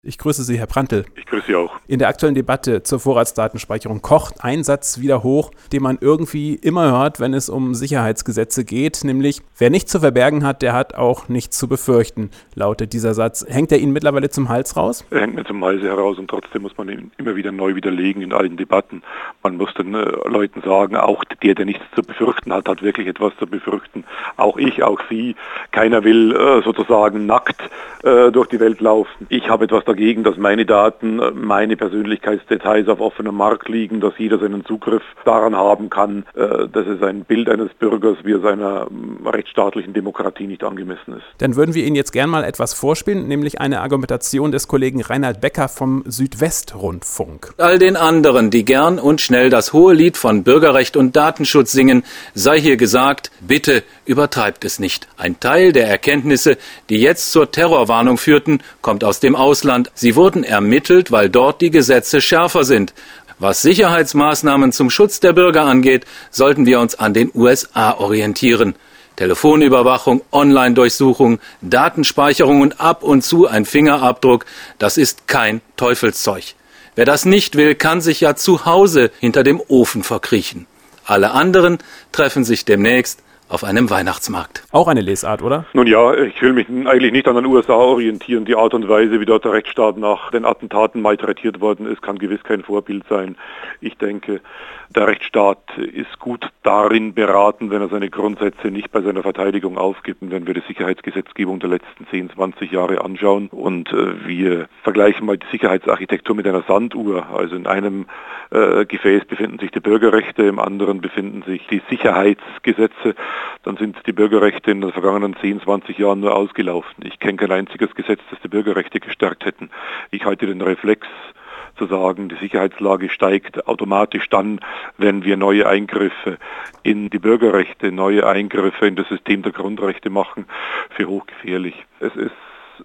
Ich grüße Sie, Herr Prantl. Ich grüße Sie auch. In der aktuellen Debatte zur Vorratsdatenspeicherung kocht ein Satz wieder hoch, den man irgendwie immer hört, wenn es um Sicherheitsgesetze geht, nämlich wer nichts zu verbergen hat, der hat auch nichts zu befürchten, lautet dieser Satz. Hängt er Ihnen mittlerweile zum Hals raus? Er hängt mir zum Halse heraus und trotzdem muss man ihn immer wieder neu widerlegen in allen Debatten. Man muss den Leuten sagen, auch der nichts zu befürchten hat, hat wirklich etwas zu befürchten. Auch ich, auch Sie. Keiner will sozusagen nackt durch die Welt laufen. Ich habe etwas dagegen, dass meine Daten, meine Persönlichkeitsdetails auf offenem Markt liegen, dass jeder seinen Zugriff daran haben kann. Das ist ein Bild eines Bürgers, wie es einer rechtsstaatlichen Demokratie nicht angemessen ist. Dann würden wir Ihnen jetzt gern mal etwas vorspielen, nämlich eine Argumentation des Kollegen Reinhard Becker vom Südwestrundfunk. All den anderen, die gern und schnell das hohe Lied von Bürgerrecht und Datenschutz singen, sei hier gesagt, bitte übertreibt es nicht. Ein Teil der Erkenntnisse, die jetzt zur Terrorwarnung führten, kommt aus dem Ausland. Sie wurden ermittelt, weil dort die Gesetze schärfer sind. Was Sicherheitsmaßnahmen zum Schutz der Bürger angeht, sollten wir uns an den USA orientieren. Telefonüberwachung, Online-Durchsuchung, Datenspeicherung und ab und zu ein Fingerabdruck, das ist kein Teufelszeug. Wer das nicht will, kann sich ja zu Hause hinter dem Ofen verkriechen. Alle anderen treffen sich demnächst auf einem Weihnachtsmarkt. Auch eine Lesart, oder? Nun ja, ich will mich eigentlich nicht an den USA orientieren. Die Art und Weise, wie dort der Rechtsstaat nach den Attentaten malträtiert worden ist, kann gewiss kein Vorbild sein. Ich denke, der Rechtsstaat ist gut darin beraten, wenn er seine Grundsätze nicht bei seiner Verteidigung aufgibt. Und wenn wir die Sicherheitsgesetzgebung der letzten 10, 20 Jahre anschauen und wir vergleichen mal die Sicherheitsarchitektur mit einer Sanduhr. Also in einem Gefäß befinden sich die Bürgerrechte, im anderen befinden sich die Sicherheitsgesetze. Dann sind die Bürgerrechte in den vergangenen 10, 20 Jahren nur ausgelaufen. Ich kenne kein einziges Gesetz, das die Bürgerrechte gestärkt hätten. Ich halte den Reflex zu sagen, die Sicherheitslage steigt automatisch dann, wenn wir neue Eingriffe in die Bürgerrechte, neue Eingriffe in das System der Grundrechte machen, für hochgefährlich. Es ist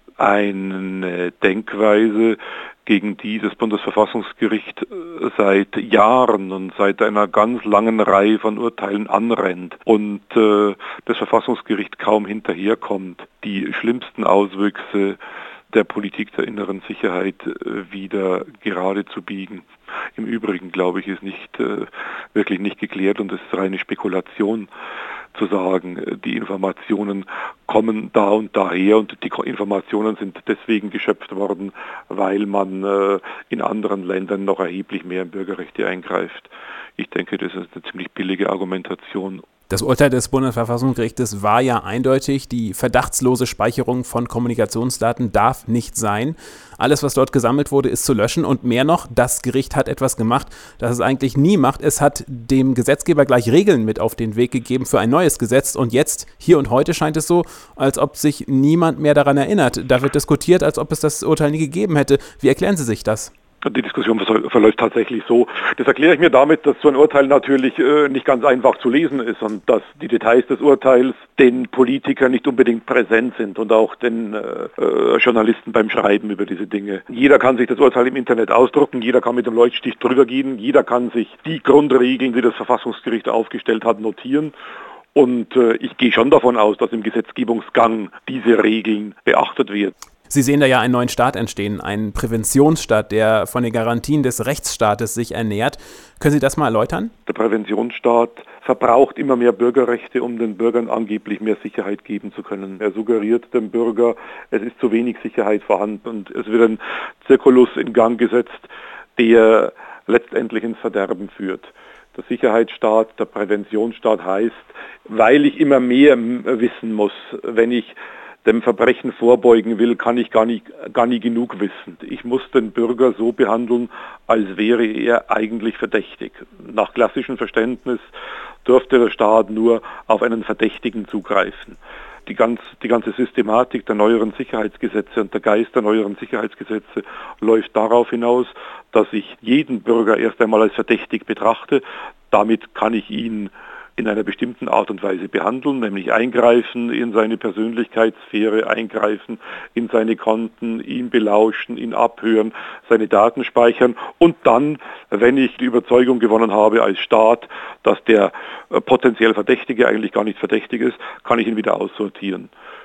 eine Denkweise, gegen die das Bundesverfassungsgericht seit Jahren und seit einer ganz langen Reihe von Urteilen anrennt und das Verfassungsgericht kaum hinterherkommt, die schlimmsten Auswüchse der Politik der inneren Sicherheit wieder gerade zu biegen. Im Übrigen, glaube ich, ist wirklich nicht geklärt und es ist reine Spekulation zu sagen, die Informationen kommen da und daher und die Informationen sind deswegen geschöpft worden, weil man in anderen Ländern noch erheblich mehr in Bürgerrechte eingreift. Ich denke, das ist eine ziemlich billige Argumentation. Das Urteil des Bundesverfassungsgerichtes war ja eindeutig, die verdachtslose Speicherung von Kommunikationsdaten darf nicht sein. Alles, was dort gesammelt wurde, ist zu löschen und mehr noch, das Gericht hat etwas gemacht, das es eigentlich nie macht. Es hat dem Gesetzgeber gleich Regeln mit auf den Weg gegeben für ein neues Gesetz und jetzt, hier und heute scheint es so, als ob sich niemand mehr daran erinnert. Da wird diskutiert, als ob es das Urteil nie gegeben hätte. Wie erklären Sie sich das? Die Diskussion verläuft tatsächlich so. Das erkläre ich mir damit, dass so ein Urteil natürlich nicht ganz einfach zu lesen ist und dass die Details des Urteils den Politikern nicht unbedingt präsent sind und auch den Journalisten beim Schreiben über diese Dinge. Jeder kann sich das Urteil im Internet ausdrucken, jeder kann mit dem Leuchtstich drüber gehen, jeder kann sich die Grundregeln, die das Verfassungsgericht aufgestellt hat, notieren. Und ich gehe schon davon aus, dass im Gesetzgebungsgang diese Regeln beachtet werden. Sie sehen da ja einen neuen Staat entstehen, einen Präventionsstaat, der von den Garantien des Rechtsstaates sich ernährt. Können Sie das mal erläutern? Der Präventionsstaat verbraucht immer mehr Bürgerrechte, um den Bürgern angeblich mehr Sicherheit geben zu können. Er suggeriert dem Bürger, es ist zu wenig Sicherheit vorhanden und es wird ein Zirkulus in Gang gesetzt, der letztendlich ins Verderben führt. Der Sicherheitsstaat, der Präventionsstaat heißt, weil ich immer mehr wissen muss, wenn ich dem Verbrechen vorbeugen will, kann ich gar nie genug wissen. Ich muss den Bürger so behandeln, als wäre er eigentlich verdächtig. Nach klassischem Verständnis dürfte der Staat nur auf einen Verdächtigen zugreifen. Die ganze Systematik der neueren Sicherheitsgesetze und der Geist der neueren Sicherheitsgesetze läuft darauf hinaus, dass ich jeden Bürger erst einmal als verdächtig betrachte. Damit kann ich ihn in einer bestimmten Art und Weise behandeln, nämlich eingreifen in seine Persönlichkeitssphäre, eingreifen in seine Konten, ihn belauschen, ihn abhören, seine Daten speichern und dann, wenn ich die Überzeugung gewonnen habe als Staat, dass der potenziell Verdächtige eigentlich gar nicht verdächtig ist, kann ich ihn wieder aussortieren.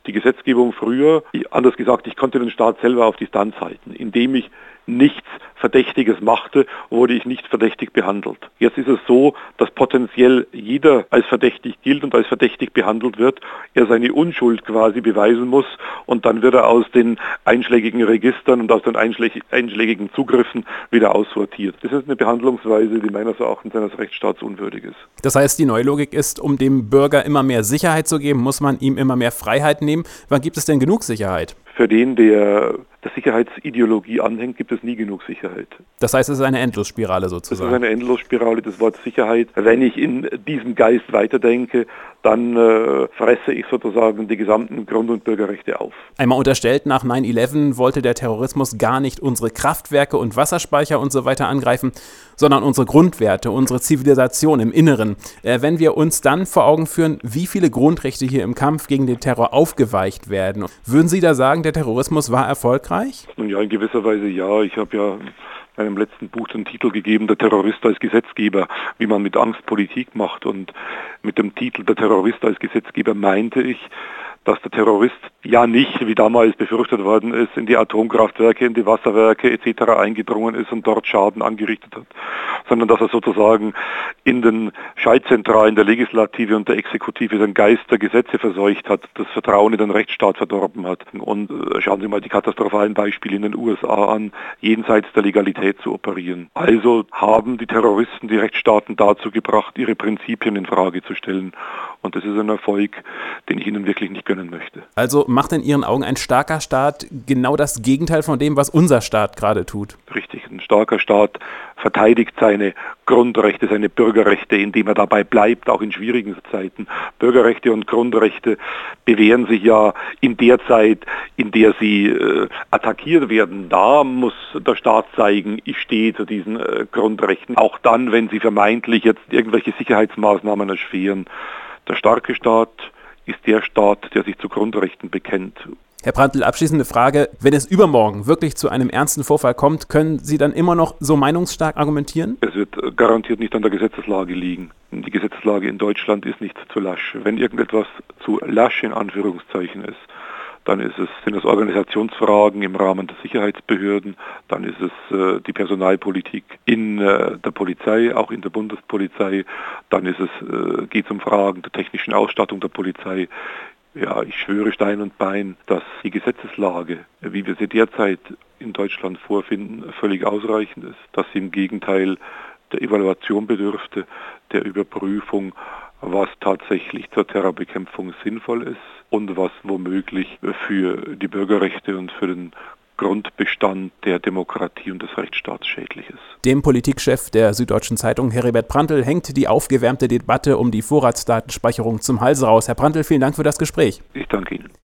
Die Gesetzgebung früher, anders gesagt, ich konnte den Staat selber auf Distanz halten, indem ich nichts Verdächtiges machte, wurde ich nicht verdächtig behandelt. Jetzt ist es so, dass potenziell jeder als verdächtig gilt und als verdächtig behandelt wird, er seine Unschuld quasi beweisen muss und dann wird er aus den einschlägigen Registern und aus den einschlägigen Zugriffen wieder aussortiert. Das ist eine Behandlungsweise, die meines Erachtens eines Rechtsstaats unwürdig ist. Das heißt, die Neulogik ist, um dem Bürger immer mehr Sicherheit zu geben, muss man ihm immer mehr Freiheit nehmen. Wann gibt es denn genug Sicherheit? Für den, der der Sicherheitsideologie anhängt, gibt es nie genug Sicherheit. Das heißt, es ist eine Endlosspirale sozusagen. Das ist eine Endlosspirale, das Wort Sicherheit. Wenn ich in diesem Geist weiterdenke, dann fresse ich sozusagen die gesamten Grund- und Bürgerrechte auf. Einmal unterstellt, nach 9/11 wollte der Terrorismus gar nicht unsere Kraftwerke und Wasserspeicher und so weiter angreifen, sondern unsere Grundwerte, unsere Zivilisation im Inneren. Wenn wir uns dann vor Augen führen, wie viele Grundrechte hier im Kampf gegen den Terror aufgeweicht werden, würden Sie da sagen, der Terrorismus war erfolgreich? Nun ja, in gewisser Weise ja. Ich habe ja meinem letzten Buch den Titel gegeben, der Terrorist als Gesetzgeber, wie man mit Angst Politik macht. Und mit dem Titel der Terrorist als Gesetzgeber meinte ich, dass der Terrorist ja nicht, wie damals befürchtet worden ist, in die Atomkraftwerke, in die Wasserwerke etc. eingedrungen ist und dort Schaden angerichtet hat, sondern dass er sozusagen in den Schaltzentralen der Legislative und der Exekutive den Geist der Gesetze verseucht hat, das Vertrauen in den Rechtsstaat verdorben hat. Und schauen Sie mal die katastrophalen Beispiele in den USA an, jenseits der Legalität zu operieren. Also haben die Terroristen die Rechtsstaaten dazu gebracht, ihre Prinzipien in Frage zu stellen. Und das ist ein Erfolg, den ich ihnen wirklich nicht gönnen möchte. Also macht in Ihren Augen ein starker Staat genau das Gegenteil von dem, was unser Staat gerade tut? Richtig, ein starker Staat verteidigt seine Grundrechte, seine Bürgerrechte, indem er dabei bleibt, auch in schwierigen Zeiten. Bürgerrechte und Grundrechte bewähren sich ja in der Zeit, in der sie attackiert werden. Da muss der Staat zeigen, ich stehe zu diesen Grundrechten. Auch dann, wenn sie vermeintlich jetzt irgendwelche Sicherheitsmaßnahmen erschweren. Der starke Staat ist der Staat, der sich zu Grundrechten bekennt. Herr Prantl, abschließende Frage. Wenn es übermorgen wirklich zu einem ernsten Vorfall kommt, können Sie dann immer noch so meinungsstark argumentieren? Es wird garantiert nicht an der Gesetzeslage liegen. Die Gesetzeslage in Deutschland ist nicht zu lasch. Wenn irgendetwas zu lasch in Anführungszeichen ist, dann sind es Organisationsfragen im Rahmen der Sicherheitsbehörden, dann ist es die Personalpolitik in der Polizei, auch in der Bundespolizei, dann geht es um Fragen der technischen Ausstattung der Polizei. Ja, ich schwöre Stein und Bein, dass die Gesetzeslage, wie wir sie derzeit in Deutschland vorfinden, völlig ausreichend ist, dass sie im Gegenteil der Evaluation bedürfte, der Überprüfung, was tatsächlich zur Terrorbekämpfung sinnvoll ist und was womöglich für die Bürgerrechte und für den Grundbestand der Demokratie und des Rechtsstaats schädlich ist. Dem Politikchef der Süddeutschen Zeitung, Heribert Prantl, hängt die aufgewärmte Debatte um die Vorratsdatenspeicherung zum Hals raus. Herr Prantl, vielen Dank für das Gespräch. Ich danke Ihnen.